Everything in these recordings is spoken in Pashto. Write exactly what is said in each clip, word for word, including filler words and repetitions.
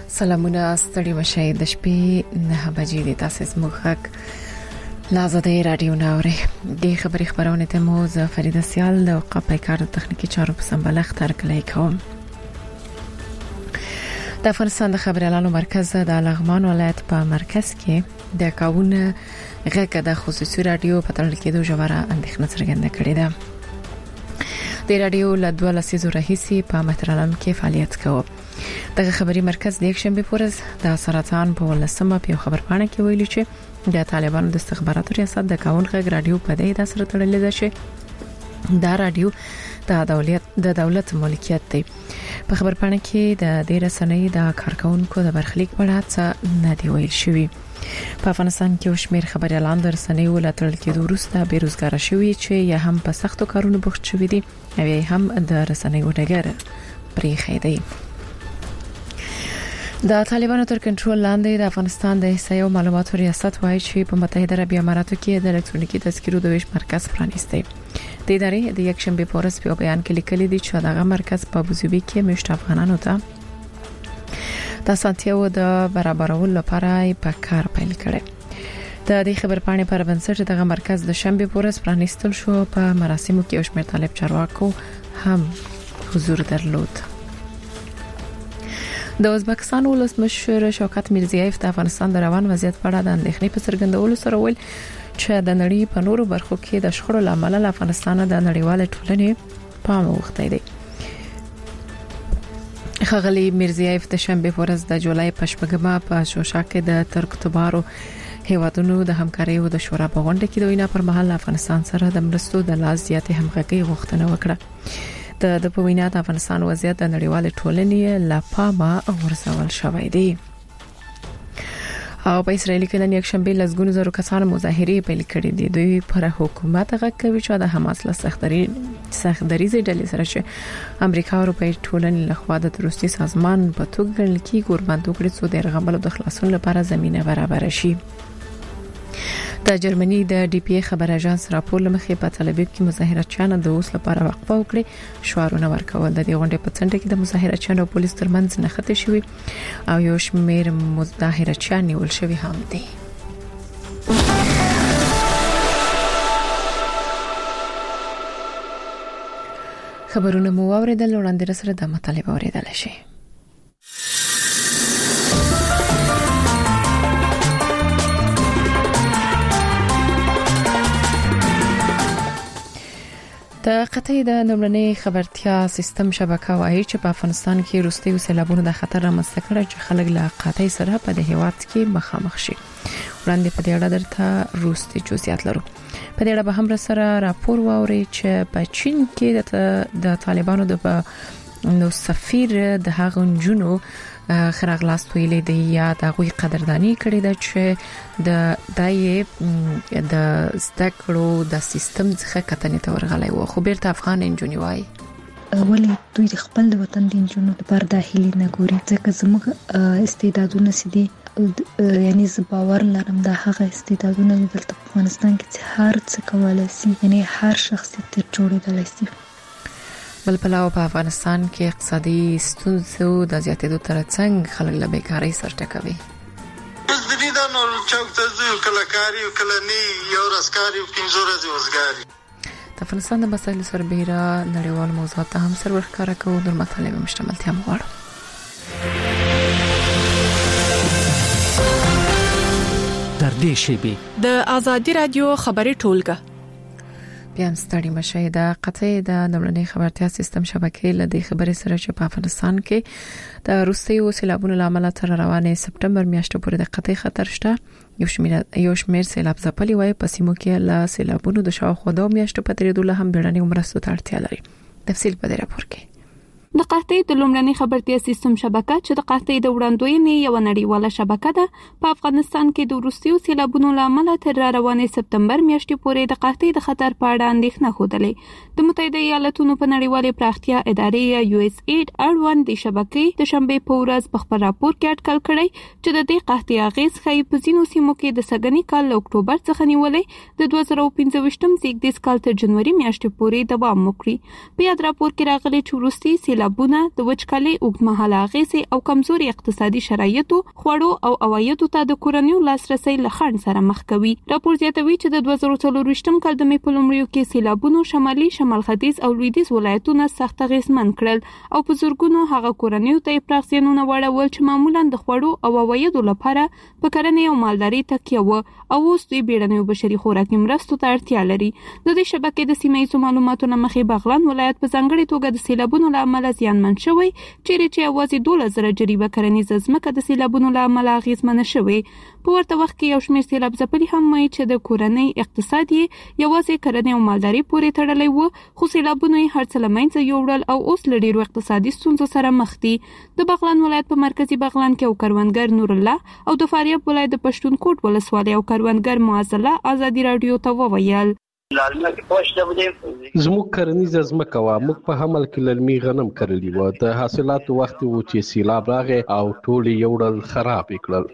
سلامونه ستړي مشي د شپې نه بجې د تاسو زموږ لازده رادیو ناوري د خبري خبرونه ته مو ز فریده سیال د قپای کار تخنیکی چارو په سمبلخ تر کلی کوم د افغانستان د خبريالانو مرکز د لغمان ولایت په مرکز کې د کاونه غږ د خصوصي رادیو په تړل کې د جوړه اندېښنه څرګنده کړې ده د رادیو له دوه لسیزو راهیسي په مهترلم کې فعالیت کوي. دغه خبري مرکز د یکشنبه پورز د سرطان په ولسمه په خبرپاڼه کې ویلي چې د طالبانو د استخباراتو ریاست د کاون غږ رادیو په دې د سره تړلې ده چې دا رادیو د دولت د دولت ملکیت دی. په خبرپاڼه کې د دې رسنۍ د کارکونکو د برخلیک په اړه څه نه دی ویل شوی. په افغانستان کې وشمیر خبريالان د رسنۍ ولاتل کې دوروسته بیروزګار شوی چې یا هم په سختو کارونو بوخت شوی دي او یا هم د رسنۍ وډګر پرې خېدي. د طالبانو تر کنټرول لاندې د افغانستان د احصایې او معلوماتو ریاست وایي چې په متحده عربي اماراتو کې د الکترونیکي تذکرو د ویش مرکز پرانیستی. د ادارې د یکشنبه پورز په بیان کې لیکلي دي چې دغه مرکز په ابوظبي کې مشت افغانانو ته د سانتیاو د برابرولو لپاره په کار پیل کړي. د دې خبرپاڼې پر بنسټ دغه مرکز د شنبه پورز پرانیستل شو. په مراسمو کې یو شمېر طالب چارواکو هم حضور درلود. د ازبکستان ولسمشر شوکت میرزیایف د افغانستان د روان وضعیت په اړه د اندېښنې په څرګندولو سره ویل چې د نړۍ په نورو برخو کې د شخړو لامل له افغانستان د نړیوال ټولنې پام وغوښتی دی. خغلی میرزیایف د شنبه ورځ د جولای په شپږمه په شوشا کې د ترک تبارو هیوادونو د همکارۍ او د شورا په غونډه کې د وینا پر مهال افغانستان سره د مرستو د لاس زیاتې همغږي غوښتنه وکړه. د د په وینا د افغانستان وضعیت د نړیوال ټولنې لپاره ورسول شوی دی. او په اسرائیل کې د یکشنبه لزګونو زرو کسان مظاهره پیل کړې دي. دوی پر حکومت غږ کوي چې د حماس له سختري سختدریزي ډلې سره چې امریکا او اروپای ټولنې له خوا د تروریستي سازمان په توګه ګڼل کیږي قربان توګړي څو د رغبلو د خلاصون لپاره زمينه برابر شي. د جرمني د ډي پی ای خبر اژانس راپور لمخې په تل ابیب کې مظاهراتچیان د اوس لپاره وقفه وکړي. شعارونه ورکول د دې غونډې په څنډه کې د مظاهراتچیان او پولیس ترمنځ نښته شوې او یو شمېر مظاهراتچیان نیول شوي هم دي. خبرونه مو اوریدل وړاندې سره د مطالبه اوریدل شي. د قطعي د نمرنۍ خبرتیا سیستم شبکه وايي چې په افغانستان کې روستي سیلابونو د خطر رامنځته کړی چې خلک له قطعي سره په د هیواد کې مخامخ شي. وړاندې په دې اړه درته روستي جزئیات لرو. په دې اړه به هم سره راپور واوري چې په چین کې د طالبانو د نو سفیر د هغه جنونو خراغلاست ویلې دی یا د غوي قدردانی کړې ده چې د دای د ستکړو د سیستم څخه کتنې ته ورغلای وو. خو بیرته افغان انجونی وای ولې دوی د خپل د وطن د انجونو لپاره داخلي نه ګوري ځکه زموږ استعدادونه سدي یعنی ز باور لرم د هغه استعدادونه د افغانستان کې هر څه کولای شي یعنی هر شخص تر جوړېدل شي. بل پلاو په افغانستان کې اقتصادي ستونزو د زیاتېدو ترڅنګ خلک له بیکارۍ سره ټکوي. اوس د دې د نور چوک ته ځو کلکاري او کلنی یو راسکاري او پنځه ورځې وزګاري. د افغانستان د مسایلو سربېره نړیوال موضوعات هم سر ورښکاره کوو. د مطالبه مشتملتیا مغواړو. در دې شیبه د آزادي رادیو خبري ټولګه بیا ستړي مشه د قطعي د نمرنۍ خبرتیا سیستم شبکې له دې خبرې سره چې په افغانستان کې د روسي سیلابونو لامل تر روانې سپټمبر میاشتې پورې د قطعي خطر شته. یو شمېر یو شمېر سیلاب ځپلي وای په سیمو کې له سیلابونو د شاوخوا دوه میاشتو په تیریدو له هم بیړنۍ مرستو ته اړتیا لري. تفصیل په دې راپور کې. د قحطۍ د لومړنۍ خبرتیا سیستم شبکه چې د قحطۍ د وړاندوینې یو نړیواله شبکه ده په افغانستان کې د روسي سیلابونو لامل تر روانې سپټمبر میاشتې پورې د قحطۍ د خطر په اړه اندېښنه خوده. د متحده ایالاتونو په نړیوالې پراختیا ادارې یو اس ایډ اړوند د شبکې د شنبه په ورځ په خبر راپور کې اټکل کړی چې د دې قحطۍ اغیز ښایي په ځینو سیمو کې د سګنی کال له اکتوبر څخه نیولې د دوه زره پنځه ویشتم زیږدیز کال تر جنوري میاشتې پورې دوام وکړي. په یاد راپور کې راغلي چې روسي سیلابونه د وچکالۍ اوږدمهاله اغېزې او کمزوري اقتصادي شرایطو خوړو او عوایدو ته د کورنیو لاسرسي له خنډ سره مخ کوي. راپور زیاتوي چې د دوه زره څلور کال د مې په لومړیو کې سیلابونو شمالي شمال ختیځ او لویدیځ ولایتونه سخت اغېزمن کړل او په زورګونو هغه کورنیو ته پراخ زیانونه واړول چې معمولا د خوړو او عوایدو لپاره په کرنې او مالدارۍ تکیه و او اوس دوی بیړنیو بشري خوراکي مرستو ته اړتیا لري. د دې شبکې د سیمه ییزو معلوماتو نه مخې بغلان ولایت په ځانګړې توګه د سیلابونو له امله زیانمن شوی، چیرې چې یوازې دولس زره جریبه کرنیزه ځمکه د سیلابونو له امله اغېزمنه شوې. په ورته وخت کې یو شمېر سیلاب ځپلي هم وایي چې د کورنۍ اقتصاد یې یوازې کرنې او مالدارۍ پورې تړلی و، خو سیلابونو یې هر څه له منځه یوړل او اوس له ډېرو اقتصادي ستونزو سره مخ دي. د بغلان ولایت په مرکزي بغلان کې یو کروندګر نور الله او د فاریاب ولایت د پښتون کوټ ولسوالۍ او کروندګر معاذ الله ازادي رادیو ته وویل زموږ کرنیزه ځمکه وه، موږ په حمل کې للمي غنم کرلي وه. د حاصلاتو وخت و چې سیلاب راغی او ټول یې یوړل خراب یې کړل.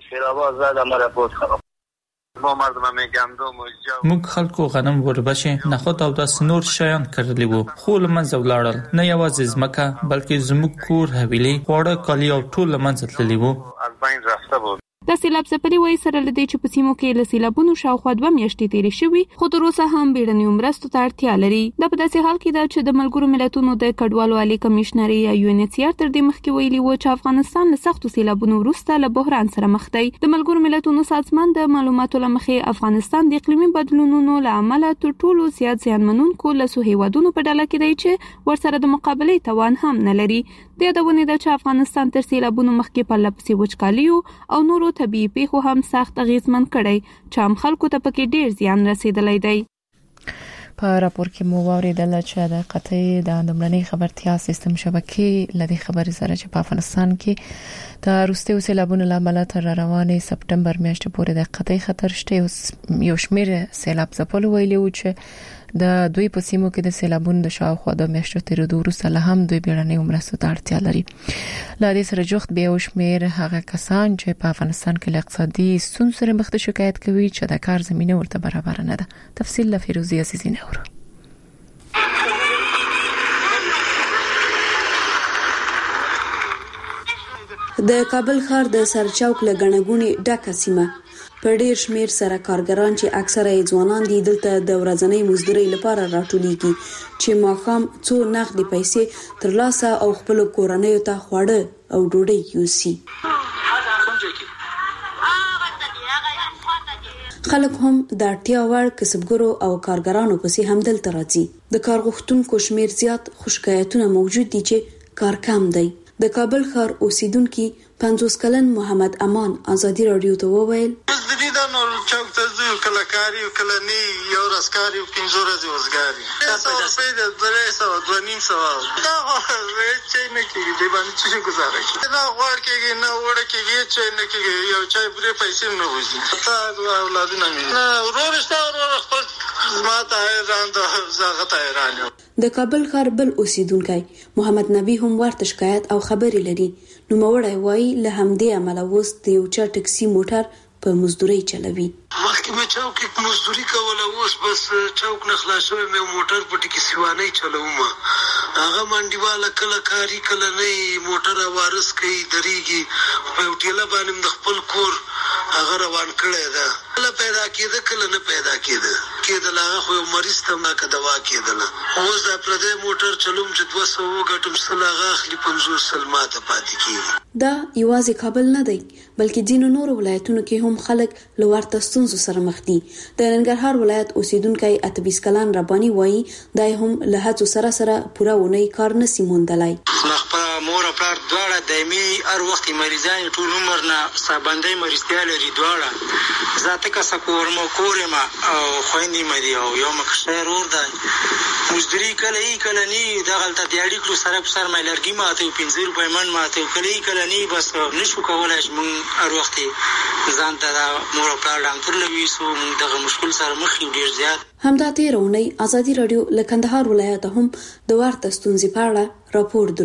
موږ خلکو غنم وربشې نخود او داسې نور شیان کرلي وو، خو له منځه ولاړل. نه یوازې ځمکه بلکې زموږ کور، حویلۍ، خواړه، کالي او ټول له منځه تللي وو. د سیلاب ځپلي وایي سره له دې چې په سیمو کې له سیلابونو شاوخوا دوه میاشتې تېرې شوي، خو تر اوسه هم بیړنیو مرستو ته اړتیا لري. دا په داسې حال کې ده چې د ملګرو ملتونو د کډوالو عالي کمشنري یا یو ان ایچ سی آر تر دې مخکې ویلي و چې افغانستان له سختو سیلابونو وروسته له بحران سره مخ دی. د ملګرو ملتونو سازمان د معلوماتو له مخې افغانستان د اقلیمي بدلونونو له امله تر ټولو زیات زیانمنونکو لسو هیوادونو په ډله کې دی چې ورسره د مقابلې توان هم نه لري. د یادونې ده چې افغانستان تر سیلابونو مخکې پرله پسې وچکالیو او نورو طبیعي پیښو هم سخت اغېزمن کړی چې هم خلکو ته پکې ډېر زیان رسیدلی دی. په راپور کې مو واوریدل چې د قطعي د لومړنۍ خبرتیا سیستم شبکې لدی خبرې سره چې په افغانستان کې د وروستیو سیلابونو له امله تر روانې سپټمبر میاشتې پورې د قطعي خطر شته. یو شمېر سیلاب ځپلو ویلي و چې د دوی په سیمو کې د سیلابونو د شاوخوا د میاشتو تیرېدو وروسته له هم دوی بیړنیو مرستو ته اړتیا لري. له دې سره جوخت بیا یو شمېر هغه کسان چې په افغانستان کې له اقتصادي ستونزو سره مخ ته شکایت کوي چې د کار زمینه ورته برابر نه ده. تفصیل له فیروزي عزیزی نورو. د کابل ښار د سرچوک له ګڼهګوڼې ډکه سیمه په ډیر شمیر سره کارګران چې اکثره یې ځوانان دي دلته د ورځنۍ مزدورۍ لپاره راټولیږي چې ماښام څو نغدي پیسې ترلاسه او خپل کورنیو ته خواړه او ډوډۍ یوسي. خلک هم د اړتیا وړ کسبګرو او کارګرانو پسې هم دلته راځي. د کار غوښتونکو شمیر زیات، خو شکایتونه موجود دي چې کار کم دی. د کابل ښار اوسیدونکي پنځوس کلن محمد امان ازادي رادیو ته وویل نو چوک ته ځو کله کاری کله نی یو ورځ کاری پنځه ورځې وزګاری تاسو په دې درې سوه دوه نیم سوه دا چې نه کېږي دی باندې چې گزاره کوي دا غوړ کېږي نه وړ کېږي چې نه کېږي یو چای پرې پیسې نه وځي تاسو اولادونه مې نه ورورشته ورور خپل ما ته ایران د زغه ته ایران د کابل ښار بل اوسیدونکی محمد نبی هم ورته شکایت او خبرې لري. نو موړی وایي له همدې عمله اوس د یو چا ټکسي موټر په مزدورۍ چلوي. مخکې مې چوک کې مزدوري کوله، اوس بس چوک نه خلاص شوی مې موټر په ټکسي وانه چلوم. هغه منډیواله کله کاری کله نه موټر وارث کوي دریږي په هوټل باندې د خپل کور هغه روان کړی ده. کله پیدا کېده کله نه پیدا کېده کېدل هغه خو یو مریض ته ما که دوا کېدل. اوس دا پردی موټر چلوم چې دوه سوه وګټم سل هغه اخلي پنځوس سل ماته پاتې کېږي. دا یوازې کابل نه دی بلکې ځینو نورو ولایتونو کې هم خلک له ورته ستونزو سره مخ دي. د ننګرهار ولایت اوسیدونکی اته بیست کلن رباني وایي دا هم له هڅو سره سره پوره ونی کار نسی موندلای. خپل مور او پلار دواړه دایمي هر وخت مریضان ټول عمر نه سابندې مریضتیا لري دواړه. ذاته کسه کورم کورم او خويندې مې او یو مکشر ور ده مزدوري کله ای کله نی دغلته د اړیکو سره په سر مې لرګي ماته پنځه روپۍ من ماته کله ای کله نی بس نشو کولای چې مون هر وخت ځان ته مور او پلار ډاکټر لوي سو مون دغه مشکل سره مخ یو ډیر زیات. همدا تیرونی ازادي رادیو له کندهار ولایت هم د ورته ستونزې په اړه راپور درلود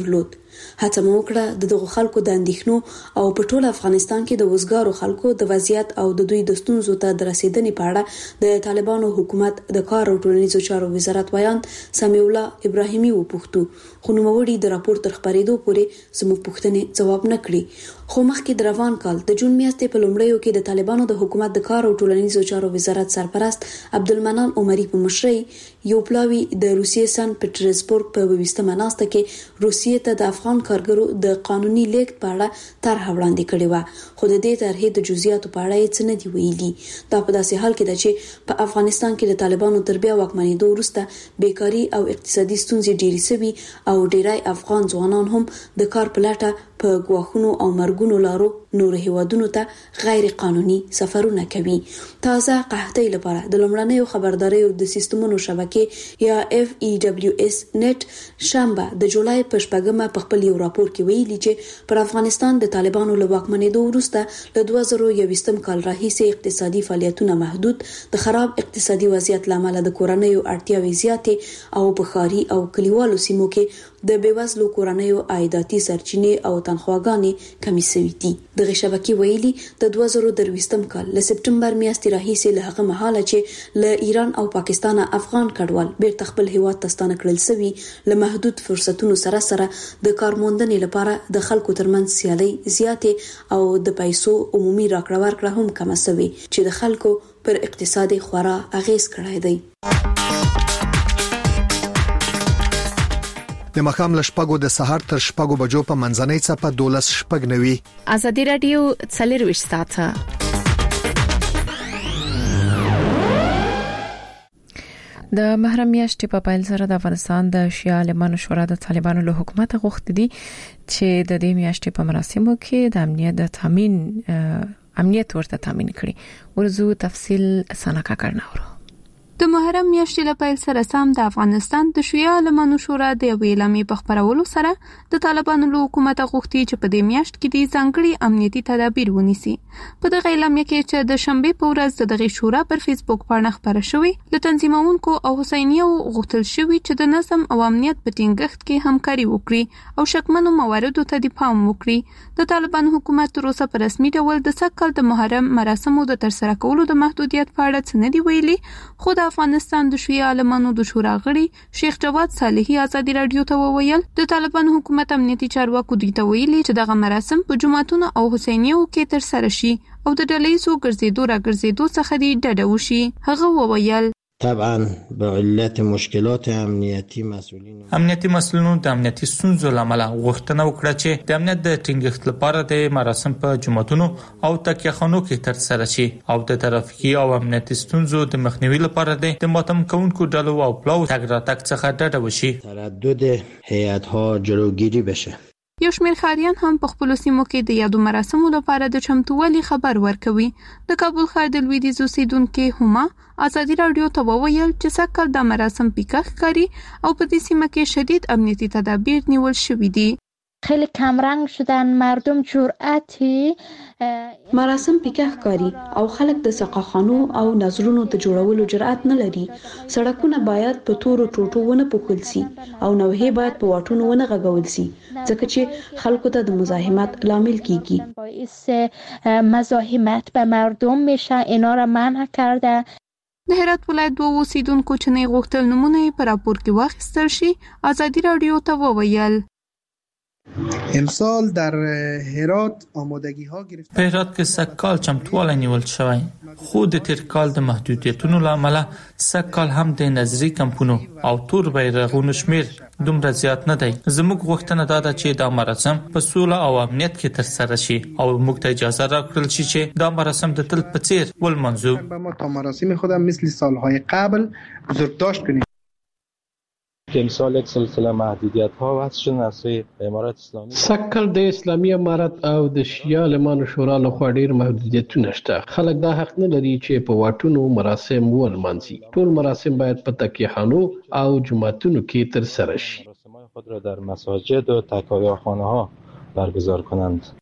هڅه مو وکړه د دغو خلکو د اندېښنو او په ټول افغانستان کې د وزګارو خلکو د وضعیت او د دوی د ستونزو ته د رسیدنې په اړه د طالبانو حکومت د کار او ټولنیزو چارو وزارت ویان سمیع الله ابراهیمي وپوښتو، خو نوموړي د راپور تر خبرېدو پورې زموږ پوښتنې ځواب نه کړي. خو مخکې د روان کال د جون میاشتې په لومړیو کې د طالبانو د حکومت د کار او ټولنیزو چارو وزارت سرپرست عبدالمنان عمري په مشرۍ یو پلاوی د روسیې سن پټرزبورګ په ویستمه ناسته کې روسیې ته د افغان کارګرو د قانوني لیږد په اړه طرح وړاندې کړې و، خو د دې طرحې د جزئیاتو په اړه څه نه دی ویلي. دا په داسې حال کې ده چې په افغانستان کې د طالبانو تر بیا واکمنېدو وروسته بیکاري او اقتصادي ستونزې ډېرې سوي او ډېری افغان ځوانان هم د کار په لټه په ګواښونو او مرګونو لارو نور هیوادونو ته غیر قانوني سفرونه کوي. تازه قحطۍ لپاره د لومړنیو خبرداري د سیستمونو شبکې یا اف ای دبلیو اس نت شنبه د جولای په شپږمه په خپل یو راپور کې ویلي چې پر افغانستان د طالبانو له واکمنېدو وروسته له دوه زره یوویشتم کال راهیسې اقتصادي فعالیتونه محدود، د خراب اقتصادي وضعیت لامل د کورنیو اړتیاوې زیاتې او په ښاري او کلیوالو سیمو کې د بیوزلو کورنیو عایداتي سرچینې او تنخواګانې کمې شوې دي. دغه شبکې ویلي د دوه زره درویشتم کال له سپټمبر میاشتې راهیسې له هغه مهاله چې له ایران او پاکستان افغان کډوال بیرته خپل هیواد ته ستانه کړل شوي، له محدود فرصتونو سره سره د کارموندنې لپاره د خلکو ترمنځ سیالي زیاتې او د پیسو عمومي راکړه ورکړه هم کمه شوې چې د خلکو پر اقتصاد خورا اغیز کړی دی. د مخام لشپګو د سحر تر شپګو بجو په منځنۍ څپه دولس شپګ نوي. ازادي رادیو څلرويشت ساعته د محرم میاشتې په پایل سره د افغانستان د شیعه عالمانو شورا د طالبانو له حکومت غوښتي دي چې د دې میاشتې په مراسمو کې د امنیت د تامین امنیت ورته تامین کړي. ورزو تفصیل سناکا کرناورو. د محرم میاشتې له پیل سره سم د افغانستان د شیعه عالمانو شورا د یوې اعلامیې په خپرولو سره د طالبانو له حکومت غوښتي چې په دې میاشت کې د ځانګړي امنیتي تدابیر ونیسي. په دغه اعلامیه کې چې د شنبه په ورځ د دغه شورا پر فیسبوک باندې خبره شوې، له تنظیمونکو او حسینیو غوښتل شوی چې د نظم او امنیت په ټینګښت کې همکاري وکړي او شکمنو مواردو ته د پام وکړي. د طالبان حکومت تر اوسه په رسمي ډول د سکل د محرم مراسمو د ترسره کولو د محدودیت په اړه څه نه دی ویلي، خو د افغانستان د شیعه عالمانو د شورا غړي شیخ جواد صالحي ازادي رادیو ته وویل د طالبان حکومت امنیتي چارواکو دوی ته ویلي چې دغه مراسم په جمعتونو او حسینیو کې ترسره شي او د ډلهیزو ګرځېدو را ګرځېدو څخه دی ډډه وشي. هغه وویل طبعا به علت مشکلات امنیتی مسئولین امنیتی مسئولینو د امنیتی ستونزو لامل غوښتنه وکړه چې د امنیت د ټینګښت لپاره د مراسم په جمعتونو او تکیهخانو کې ترسره شي او د ترافیکي او امنیتی ستونزو د مخنیوي لپاره د ماتم کوونکو ډلو او پلاو تګ راتګ څخه ډډه وشي. تردد هیئت‌ها جلوگیری بشه. یو شمېر ښاریان هم په خپلو سیمو کې د یادو مراسمو لپاره د چمتووالي خبر ورکوي. د کابل ښار د لویدیځ اوسیدونکي هما ازادي رادیو ته وویل چې سږ د مراسم پیکه ښکاري او په دې سیمه کې شدید امنیتي تدابیر نیول شوي دي. خیلی کمرنگ شدن، مردم جرأتی مراسم پیکه ښکاري او خلک د سقاخانو او نظرونو د جوړولو جرأت نه لري. سړکونه باید په تورو ټوټو ونه پوښل سي او نوحې باید په واټونو ونه غږول سي ځکه چې خلکو ته د مزاحمت لامل کیږي. باعث مزاحمت به مردم میشه، اینا را منع کرده. د هرات ولایت دوه اوسیدونکو چې نه غوښتل نمونه په راپور کې واخیستل شي ازادي رادیو ته وویل امسال در هرات آمادگی ها گرفته. په هرات کې سکال چمتوالی نیول شوی، خو د تیر کال د محدودیتونو لامل سکال هم د نظری کمپونو او تور بیرغونو شمیر دومره زیات نه دی. زموږ غوښتنه دا ده چې دا مراسم په سوله او امنیت کې ترسره شي او موږ ته اجازه راکړل شي چې دا مراسم د تل په څیر ولمنځو. ما تا مراسم خودم مثل سالهای قبل بزرگداشت کنیم. امسال یک سلسله محدودیت ها وضع شدن از سوی امارت اسلامی. سکل د اسلامي امارت او د شیعه عالمانو شورا لخوا ډیر محدودیتونه شته. خلک دا حق نه لري چې په واټونو مراسم ولمانځي. ټول مراسم باید په تکیهخانو او جمعتونو کې ترسره شي. مراسم خود را در مساجد و تکایاخانه ها برگزار کنند.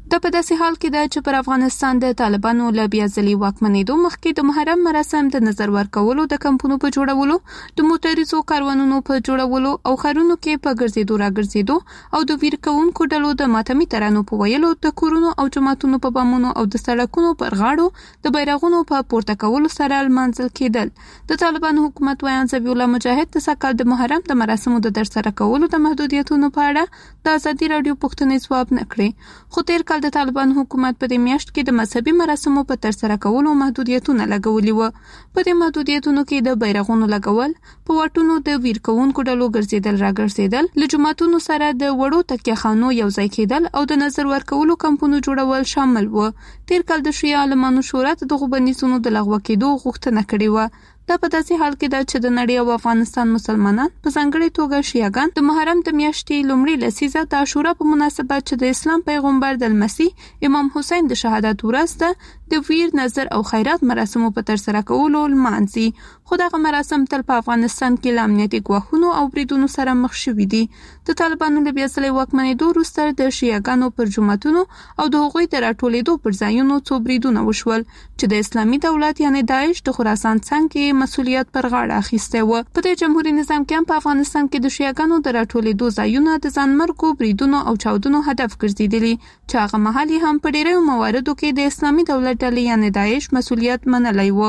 د په داسې حال کې ده چې پر افغانستان د طالبانو له بیا ځلي واکمنېدو مخکې د محرم مراسم د نظر ورکولو د کمپونو په جوړولو د موټریزو کاروانونو په جوړولو او ښارونو کې په ګرځېدو راګرځېدو او د ویر کوونکو ډلو د ماتمي ترانو په ویلو د کورونو او جوماتونو په بامونو او د سړکونو پر غاړو د بیرغونو په پورته کولو سره لمانځل کېدل. د طالبانو حکومت ویان ذبیح الله مجاهد د سکال د محرم د مراسمو د ترسره کولو د محدودیتونو په اړه د ازادي راډیو پوښتنې ځواب نه کړې، خو تیر د طالبان حکومت په دې میاشت کې د مذهبي مراسمو په ترسره کولو محدودیتونه لګولي و. په دې محدودیتونو کې د بیرغونو لګول، په واټونو د ویر کوونکو ډلو ګرځېدل راګرځېدل، له جوماتونو سره د وړو تکیه خانو یو ځای کېدل او د نظر ورکولو کمپونو جوړول شامل و. تیر کال د شیعه عالمانو شورا د دغو بندیزونو د لغوه کېدو غوښتنه کړې وه. دا په داسې حال کې ده چې د نړۍ او افغانستان مسلمانان په ځانګړې توګه شیعاګان د محرم د میاشتې لومړۍ لسیزه د عاشورا په مناسبت چې د اسلام پیغمبر د لمسي امام حسین د شهادت ورځ ده د ویر، نظر او خیرات مراسمو په ترسره کولو لمانځي. خو دغه مراسم تل په افغانستان کې له امنیتي ګواښونو او بریدونو سره مخ شوي دي. د طالبانو له بیا ځلي واکمنېدو وروسته د شیعاګانو پر جوماتونو او د هغوی د راټولېدو پر ځایونو څو بریدونه وشول چې د اسلامي دولت یعنې داعش د خراسان څنګ مسؤلیت پر غاړه اخیسته و. په دې جمهوریت نظام کې هم په افغانستان کې د شیعاګانو د راټولېدو ځایونه د ځانمرګو بریدونو او چاودنو هدف ګرځېدلي چې هغه مهال هم په ډېرو مواردو کې د اسلامي دولت ډلې یعنې داعش مسؤلیت منلی و.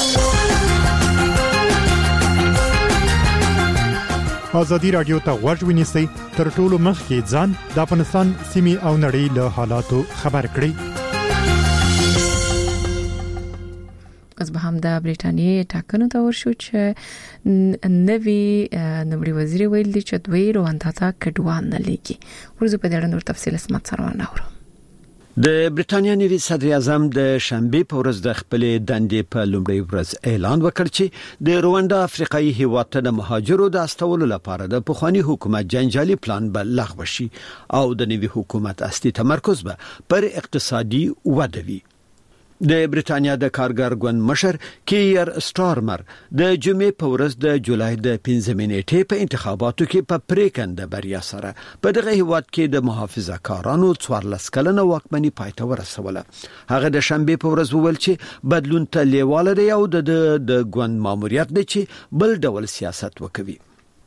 ازادي راډیو ته غوږ ونیسئ، تر ټولو مخکې ځان د افغانستان سیمې او نړۍ له حالاتو خبر کړئ. اوس به هم د برېټانیې ټاکنو ته ورشو چې نوی نومړي وزیر ویل دي چې دوی رواندا ته کډوال نه لګي. ورزو په دې اړه نور تفصیل اسمت سره وناورو. د برېټانیا نوي صدر اعظم د شنبه په ورځ د خپل دندې په لومړۍ ورځ اعلان وکړ چې د رواندا افریقایي هیواد ته د مهاجرو د استولو لپاره د پخوانی حکومت جنجالي پلان به لغوه شي او د نوي حکومت اصلي تمرکز به پر اقتصادي وده وي. د برېټانیا د کارګر ګوند مشر کیر سټارمر د جمعې په ورځ د جولای د پنځمې نیټې په انتخاباتو کې په پریکنده بریا سره په دغه هیواد کې د محافظه کارانو څوارلس کلنه واکمني پای ته ورسوله. هغه د شنبه په ورځ وویل چې بدلون ته لیواله دی او د د ګوند ماموریت دی چې بل ډول سیاست وکوي.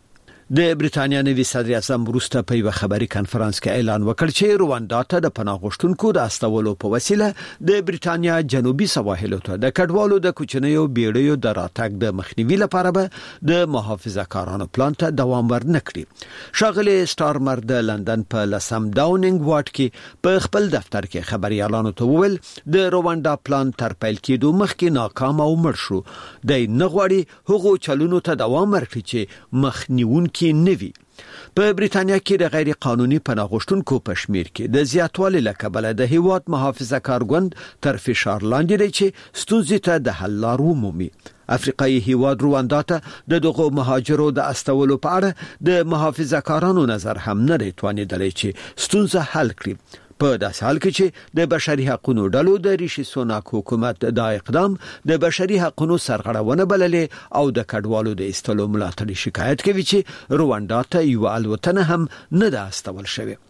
د برېټانیا نوي صدر اعظم وروسته په یو خبري کانفرنس کې اعلان وکړ چې رواندا ته د پناه غوښتونکو د استولو په وسیله د برېټانیا جنوبي سواحلو ته د کډوالو د کوچنیو بیړیو د راتګ د مخنیوي لپاره به د محافظه کارانو پلان ته دوام ورنکړي. شاغلي سټارمر د لندن په لسم ډاونینګ واټ کې په خپل دفتر کې خبري اعلان ته وویل د رواندا پلان تر پیل کېدو مخکې ناکام او مړ شو. د نغواړي هغو چلونو ته دوام ورکړي چې مخنیون کې نوي. په برېټانیا کې د غیر قانوني پناه غوښتونکو په شمیر کې د زیاتوالي له کبله د هیواد محافظه کار ګوند تر فشار لاندې دی چې ستونزې ته د حل لار ومومي. افریقایي هیواد رواندا ته د دغو مهاجرو د استولو په اړه د محافظه کارانو نظر هم نه دی توانېدلی چې ستونزه حل کړي. په داسې حال کې چې د بشري حقوقو ډلو د ریشي سوناک حکومت دا اقدام د بشري حقوقو سرغړونه بللې او د کډوالو د استلو ملاتړ شکایت کوي چې رواندا ته یو الوتنه هم نه ده استول شوې.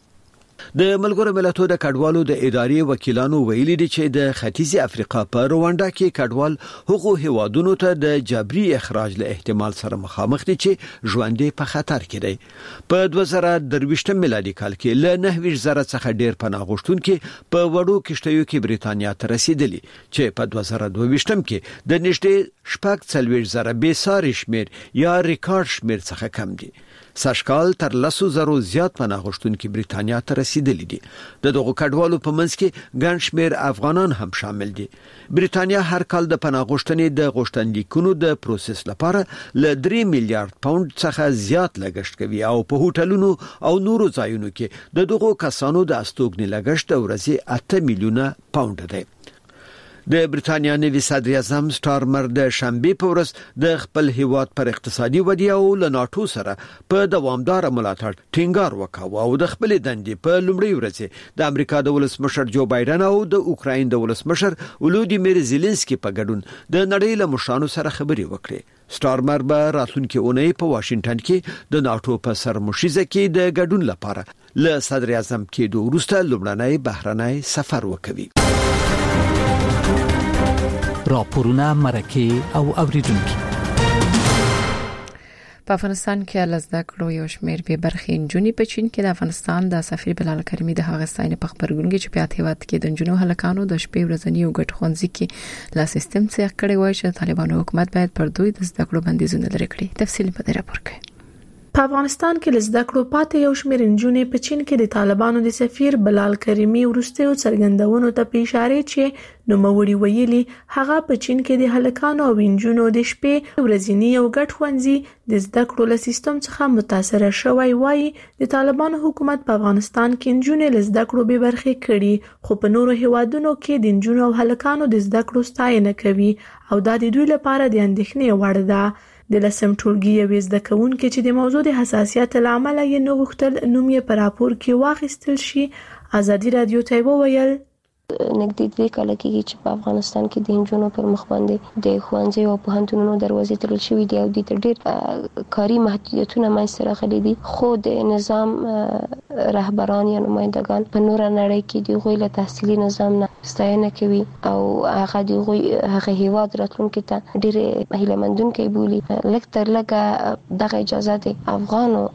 د ملګرو ملتونو د کډوالو د ادارې وکیلانو ویلي دي چې د ختیځي افریقا په رواندا کې کډوال هغو هیوادونو ته د جبري اخراج له احتمال سره مخامخ دي چې ژوندې په خطر کې دي. په دوه زره درویشتم میلادي کال کې له نهه ویشت زره څخه ډیر پناه غوښتونکي په وړو کشتیو کې برېټانیا ته رسیدلي چې په دوه زره دوه ویشتم کې د نږدې شپږ څلوېښت زره بې ساري شمیر یا ریکارډ شمیر څخه کم دي. ساشکال تر لسو زرو زیات پناه غوښتونکي برېټانیا ته رسیدلي دي. د دغو کډوالو په منځ کې ګڼ شمیر افغانان هم شامل دي. برېټانیا هر کال د پناه غوښتنې د غوښتنلیکونو د پروسس لپاره ل درې میلیارډ پاوند څخه زیات لګښت کوي او په هوټلونو او نورو ځایونو کې د دغو کسانو د استوګنې لګښت ورځي اته میلیونه پاوند دی. د برتانیا نوي صدر اعظم سټارمر د شنبه په ورځ د خپل هیواد پر اقتصادي ودی او له ناتو سره په دوامدار ملاتړ ټینګار وکاوه او د خپل دندې په لومړي ورځ د امریکا د ولسمشر جو بایدن او د اوکراین د ولسمشر ولودیمیر زيلنسکي په ګډون د نړۍ له مشرانو سره خبرې وکړې. سټارمر به راتلونکي اونۍ په واشنگټن کې د ناتو په سرمشيزه کې د ګډون لپاره له صدر اعظم کېدو وروسته لومړنی بهرنی سفر وکوي. راپورونه مرکه او اوریدونکو. په افغانستان کې لزده کړو یو شمېر به برخې انجونی په چین کې د افغانستان د سفیر بلال کریمی د هغه ستاینې په خبرګون کې چې په اتهوات کې د انجونو هلکانو د شپې ورځنی او ګډ ښوونځي کې لا سیستم څخه کړي وای چې طالبانو حکومت باید پر دوی د زده کړو بندیزونه لري کړي. تفصیل په دې راپور کې. په افغانستان کې لزده کړو پاتې یو شمېر انجونې په چین کې د طالبانو د سفیر بلال کریمی ورسته څرګندونو ته په اشاره چې نوموړي ویلي هغه په چین کې د هلکانو او انجونو د شپې ورځنی او ګډ ښوونځي د زده کړو له سیستم څخه متاثر شوی وای. د طالبانو حکومت په افغانستان کې انجونې لزده کړو به برخې کړي خو په نورو هیوادونو کې د انجونو او هلکانو د زده کړو ستاینه کوي او دا د دوی لپاره د اندېښنې وړ ده. د لسم ټولګي یو زده کوونکي چې د موضوع د حساسیت لامل یې نو غوښتل نوم یې پر راپور کې واخیستل شي ازادي رادیو ته وویل نږدې دوه کاله کېږي چې په افغانستان کې د انجونو پر مخ باندې د ښوونځي او پوهنتونونو دروازې تړل شوې دي او د ډېر کاري محدودیتونه منځته راغلي دي خو د نظام رهبران یا نمائندگان په نور نړۍ کې د غوي له تحصیلي نظام نه ستاینه کوي او هغه د غوي هغه هیواد راتلونکي ته ډېر هیلهمندونکي بولي. لکه تر لکه دغه اجازه دي افغانو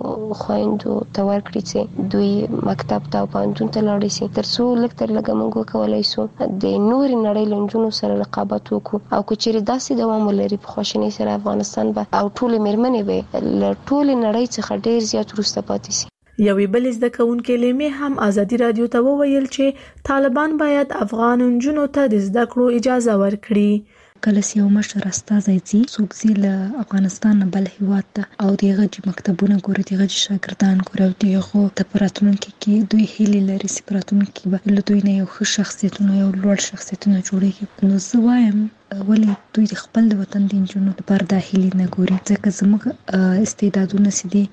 خويندو ته ورکړي چې دوی مکتب ته او پوهنتون ته لاړ شي ترڅو لکه تر لږه موږ کولای شو د نور نړۍ لنجونو سره رقابت وکړو او کچېرې داسې دوام ولري په خوشنۍ سره افغانستان به او ټول میرمنې به له ټول نړۍ څخه ډېر زیات وروسته پاتې شي. یوې بل زده کوونکې لیمې هم ازادي رادیو ته وویل چې طالبان باید افغان انجونو ته د زده کړو اجازه ورکړي. کله چې یو مشر استازی ځي څوک ځي له افغانستان نه بل هیواد ته او دغه چې مکتبونه ګوري دغه چې شاګردان ګوري او دغه ته پراتونکو کې دوی هیلې لري چې پراتونکو به له دوی نه یو ښه شخصیتونه یو لوړ شخصیتونه جوړیږي. نو زه وایم ولې دوی د خپل وطن د انجونو لپاره د هیلې نه ګوري ځکه زموږ استعدادونه سدي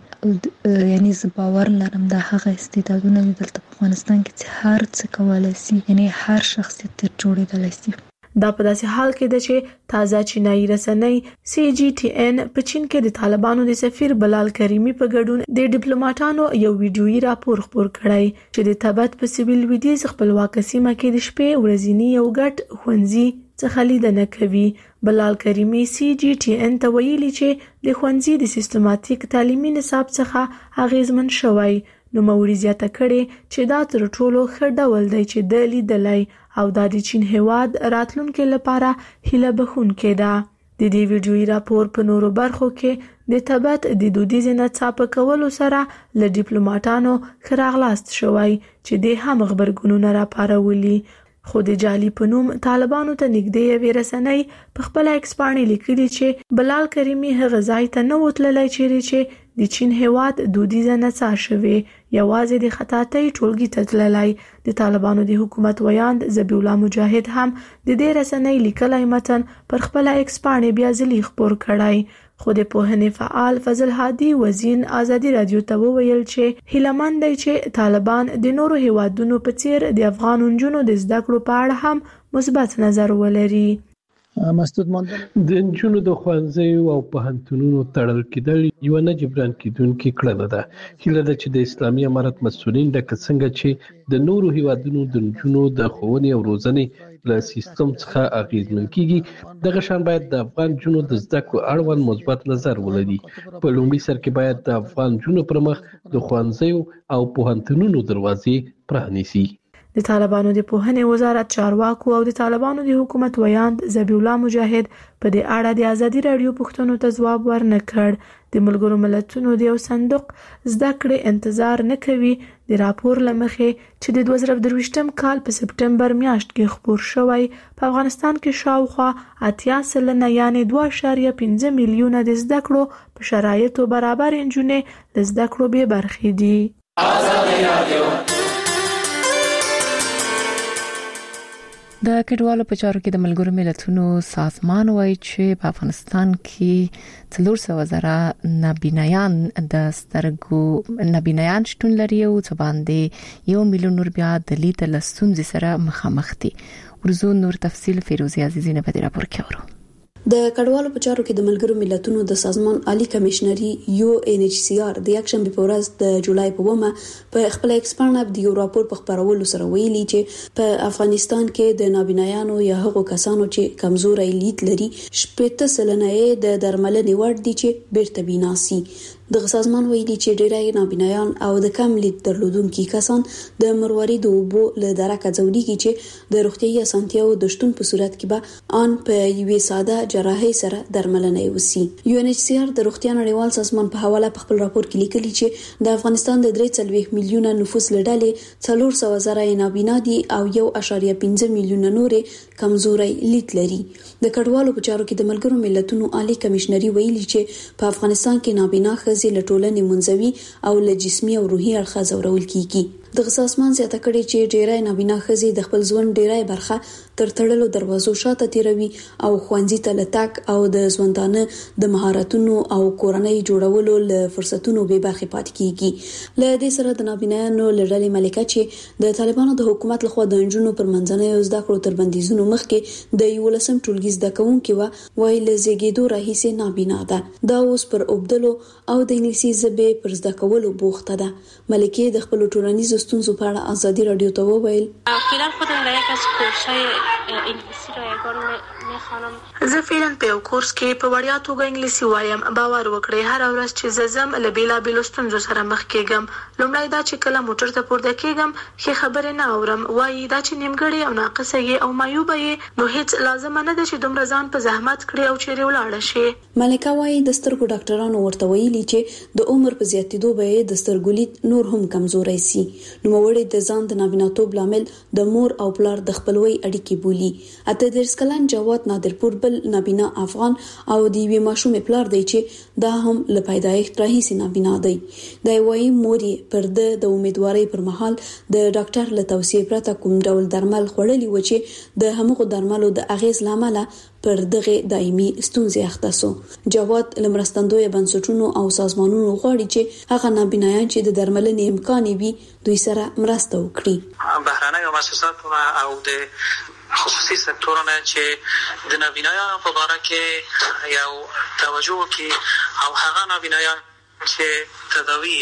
یعنی زه باور لرم دا هغه استعدادونه دلته په افغانستان کې چې هر څه کولای شي یعنی هر شخصیت جوړېدلی شي. دا په داسې حال کې ده چې تازه چینایي رسنۍ سی جی ټي ان په چین کې د طالبانو د سفیر بلال کریمی په ګډون د ډیپلوماټانو یو ویډیويي راپور خپور کړی چې د تبت په سیویل ویدیز خپلواک سیمه کې د شپې ورځنی یو ګډ ښوونځي څخه لیدنه کوي. بلال کریمی سی جی ټي ان ته ویلي چې د ښوونځي د سیستماتیک تعلیمي نصاب څخه اغیزمن شوی. نو موري زیاته کړي چې دا تر ټولو ښه ډول دی چې د لیدلای او د چین هیواد راتلونکو لپاره هیله بخونکې ده. د دې ویډیويي راپور په نورو برخو کې د تبت د دودیز نڅا په کولو سره ل ډیپلوماټانو خراغلاست شوی چې د هم خبرګونونه راپارولي خو د جالي په نوم طالبانو ته نږدې وی رسنۍ په خپل ایکسپانې لیکلي چې بلال کریمی هغه ځای ته نه وتللی چې د چین هیواد دودیزه نڅا شوی یوازې د خطاطۍ ټولګي ته تللی. د طالبانو د حکومت ویاند ذبیح الله مجاهد هم د دې رسنۍ لیکلی متن پر خپل ایکسپانې بیا ځلې خپور کړی خو د پوهنې فعال فضل هادي وزین ازادي رادیو ته وویل چې هیلمن دی چې طالبان د نورو هیوادونو په څیر د افغان انجونو د زده کړو په اړه هم مثبت نظر ولري. مسدود ماندل د انجونو د ښوونځیو او پوهنتونونو تړل کېدل یو نه جبران کېدونکې کړنه ده. هیله ده چې د اسلامي امارت مسؤلین لکه څنګه چې د نورو هیوادونو د انجونو د ښوونې او روزنې له سیستم څخه اغیزمن کیږي دغه شان باید د افغان جنونو د زده کړو اړوند مثبت نظر ولري. په لومړي سر کې باید د افغان جنونو پر مخ د ښوونځیو او پوهنتونونو دروازې پرانیسي. د طالبانو د پوهنې وزارت چارواکو او د طالبانو د حکومت ویاند ذبیح الله مجاهد په دې اړه د ازادي رادیو پوښتنو ته ځواب ورنه کړ. د ملګرو ملتونو د یو صندوق زده کړې انتظار نه کوي د راپور لمخې چې د دوه زره درویشتم کال په سپټمبر میاشت کې خپور شوی په افغانستان کې شاوخوا اتیا سلنه یعنی دوه اعشاریه پنځه میلیونه د زده کړو په شرایطو برابر انجونې د زده کړو به برخې دي. د کډوالو په چارو کې د ملګرو ملتونو سازمان وایي چې په افغانستان کې څلور سوه زره نابینایان د سترګو نابینایان شتون لري او څه باندې یو میلیون نور بیا د لید له ستونزې سره مخامخ دي. ورزو نور تفصیل فیروزی عزیزی نه په دې راپور کې اورو. د کډوالو په چارو کې د ملګرو ملتونو د سازمان عالی کمشنري یو ان ایچ سی آر د یک شنبه په ورځ د جولای په اومه په خپل ایکسپرن اپ د یو راپور په خبرولو سره ویلي چې په افغانستان کې د نابینایانو یا هغو کسانو چې کمزوري لید لري شپږ سلنه د درملنې وړ دي چې بیرته بیناسي. د سازمان ویلي چې ډېری نابینایان او د کم لید درلودونکي کسان د مروارید او بو له درکه ځوړيږي چې د روغتيایي اسانتیاو د شتون په صورت کې به ان په یوې ساده جراحي سره درملنه وسی. یو ان ایچ سی آر د روغتیا نړیوال سازمان په حواله په خپل راپور کې لیکلي چې د افغانستان د درې څلوېښت میلیونه نفوس لړلې څلور سوه زره نابینا دي او یو اشاریه پنځه میلیونه نورې کمزوري لید لري. د کډوالو په چارو کې د ملګرو ملتونو عالی کمشنري ویلي چې په افغانستان کې نابینا ځي له ټولنې منځوي او له جسمي او روحي اړخه ځورول کیږي. د سازمان زیاته کړي چې ډیری نابینا ښځې د خپل ژوند ډیری برخه تر تړلو دروازو شاته تیروي او ښوونځي ته لټک او د ژوندانه د مهارتونو او کورنۍ جوړولو له فرصتونو بې برخې پاتې کیږي. له دې سره د نابینانو لړلې ملکه چې د طالبانو د حکومت لخوا د انجونو پر منځنۍ زده کړو تر بندیزونو مخکې د یولسم ټولګي زده کوونکي و وایي له زیږیدو راهیسې نابینا ده. دا اوس پر اوبدلو او د انګلیسي ژبې پر زده کولو بوخته ده. ملکه د خپل ټولنیز ستونزو په اړه ازادي رادیو ته وویل فعلا خودم در یک از کورس‌های انگلیسی رایگان میخوانم. زه فعلا په یو کورس کې په وړیا توګه انګلیسي وایم. باور وکړئ هر ورځ چې زه زم له بیلابېلو ستونزو سره مخ کېږم. لومړی دا چې کله موټر ته پورته کېږم ښې خبرې نه اورم. وایي دا چې نیمګړې او ناقصه یې او معیوبه یې نو هیڅ لازمه نه ده چې دومره ځان په زحمت کړې او چیرې ولاړه شي. ملکه وایي د سترګو ډاکټرانو ورته ویلي چې د عمر په زیاتېدو به یې د سترګو لید نور هم کمزوری سي. نوموړی د ځان د نابیناتوب لامل د مور او پلار د خپلوۍ اړیکې بولي. اته دېرش کلن جواد نادرپور بل نابینا افغان او د یوې ماشومې پلار دی چې دا هم له پیدایښت راهیسې نابینا دی. دا وایي مور یې پر د امیدوارۍ پر مهال د ډاکټر له توصیې پرته کوم ډول درمل خوړلي و چې د همغو درملو د اغیز لامل پر دغه دایمي ستونزې اخته سو. جواد لمرستندوی بنسټونو او سازمانونو غواړي چې هغه نابینایان چې د درملنې امکان وي دوی سره مرسته وکړي. بهرنۍ مؤسسات او د خصوصي سکتورونه چې د نابینایانو په اړه کې یو توجه وکړي او هغه نابینایان چې تداوی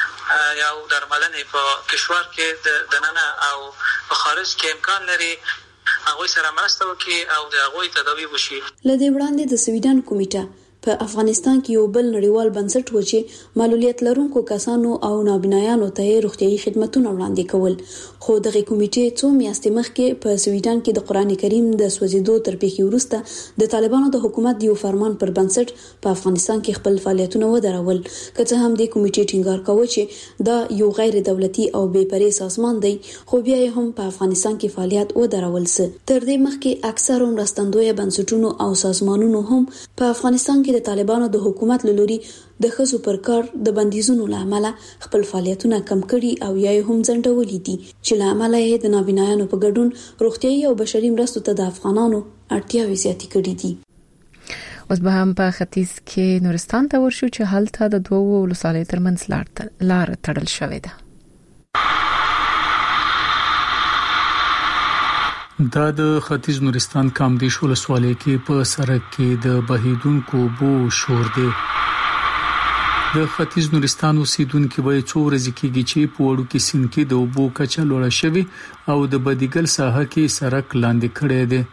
یا درملنې په کشور کې د دننه او په خارج کې امکان لري هغه سره مرسته وکړي او د هغه تداوی وشي. لدې وړاندې د سویډن کمیټه په افغانستان کې یو بل نړیوال بنسټ و چې معلولیت لرونکو کسانو او نابینایانو ته روغتيایي خدماتونه وړاندې کول. خو دغه کمیټې څو میاشتې مخکې په سویډن کې د قران کریم د سوځیدو تر پیښې وروسته د طالبانو د حکومت یو فرمان پر بنسټ په افغانستان کې خپل فعالیتونه ودرول. که څه هم د کمیټې ټینګار کاوه چې دا یو غیر دولتي او بې پرې سازمان دی خو بیا هم په افغانستان کې فعالیت ودرول سه. تر دې مخکې اکثر مرستندوی بنسټونو او سازمانونو هم په افغانستان کې د طالبانو د حکومت لوري د خزو پر کار د بندیزونو لامل خپل فعالیتونه کم کړي او یا هم ځنډولې دي چې لامل یې د نابینایانو په ګډون روغتيایي او بشري مرستو ته د افغانانو اړتیاوې زیاتې کړې دي. اوس به هم په ختیځ کې نورستان ته ورشو چې هلته د دوه ولسوالیو ترمنځ لار تړل شوې ده. دا د ختیځ نورستان کامدیش ولسوالۍ کې په سړک کې د بهیدونکو بو شور دی. د ختیځ نورستان اوسیدونکو به څو ورځې کېږي چې په وړو کې سین کې د بو کچه لوړه شوی او د بدیګل ساحه کې سړک لاندې کړی دی.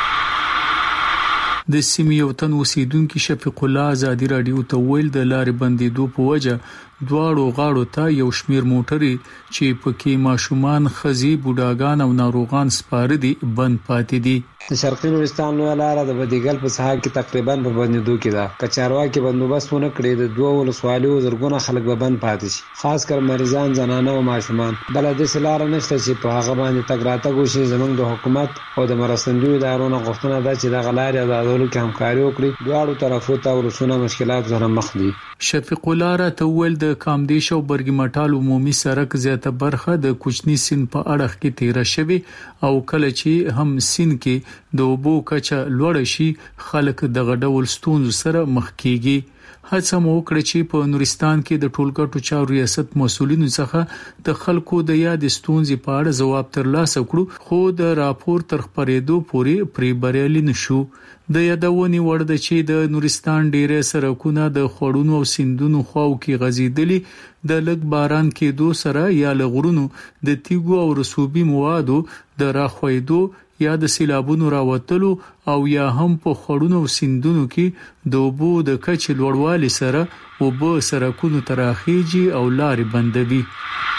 د سیمې یو تن اوسیدونکو شفیق الله ازادي رادیو ته ویل د لارې بندیدو په وجه دواړو غاړو ته یو شمیر موټرې چې پکې ماشومان خزي بوډاګان او ناروغان سپاره دي بند پاتې دي. د شرقي نورستان لویه لاره د بدیګل په ساحه کې تقریبا په بندیدو کې ده. که چارواکي بندوبست ونه کړي د دوه ولسوالیو زرګونه خلک به بند پاتې شي، خاص کر مریضان، زنانه او ماشومان. بل داسې لاره نشته چې په هغه باندې تګ راتګ وشي. زموږ د حکومت او د مرستندویو ادارو غوښتنه ده چې دغه لارې آزادولو کې همکاري وکړي. دواړو طرفو ته ولسونه مشکلات سره مخ دي. شفیق الله راته ویل د کامدیش او برګمټال عمومي سړک زیاته برخه د کوچنی سین په اړه کې تیر شوی او کله چې هم سین کې د اوبو کچه لوړ شي خلک د غډول ستونزو سره مخ کیږي. هڅه مو وکړه چې په نورستان کې د ټولګټو چارو ریاست مسولینو څخه د خلکو د یاد ستونزې په اړه ځواب ترلاسه کړو خو د راپور تر خبرېدو پورې پری بریالي نشو. د یادونې وړ ده چې د نورستان ډیره سرکونه د خړونو او سیندونو خواو کې غزیدلي د لګ باران کېدو سره یا لغړونو د تیګو او رسوبي موادو د راخویدو یا د سیلابونو راوتلو او یا هم په خړونو او سیندونو کې د اوبو د کچې لوړوالي سره اوبه سرکونو تراخیږي او لارې بندوي.